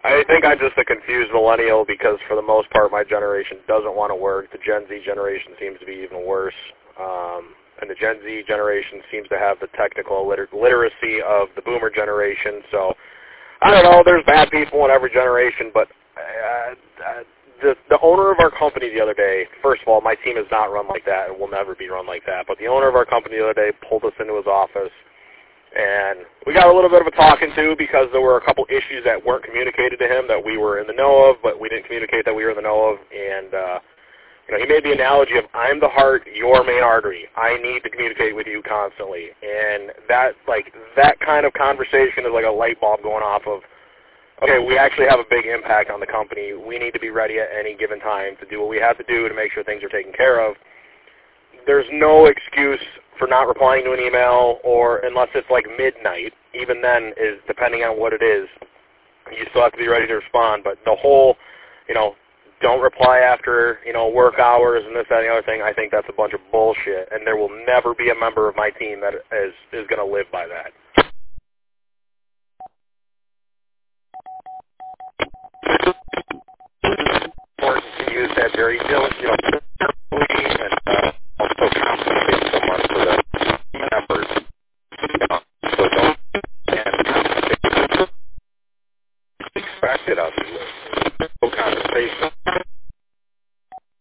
I think I'm just a confused millennial because for the most part my generation doesn't want to work. The Gen Z generation seems to be even worse. And the Gen Z generation seems to have the technical literacy of the boomer generation. So, I don't know, there's bad people in every generation, but the owner of our company the other day, first of all, my team is not run like that and will never be run like that, but the owner of our company the other day pulled us into his office, and we got a little bit of a talking to because there were a couple issues that weren't communicated to him that we were in the know of, but we didn't communicate that we were in the know of, and he made the analogy of, I'm the heart, your main artery. I need to communicate with you constantly. And that kind of conversation is like a light bulb going off of, okay, we actually have a big impact on the company. We need to be ready at any given time to do what we have to do to make sure things are taken care of. There's no excuse for not replying to an email, or unless it's like midnight. Even then, is depending on what it is, you still have to be ready to respond. But the whole, don't reply after, work hours and this, that, and the other thing, I think that's a bunch of bullshit, and there will never be a member of my team that is going to live by that. Or to use that very diligently and also compensate someone for the members. So don't compensate expect it of you. No compensation.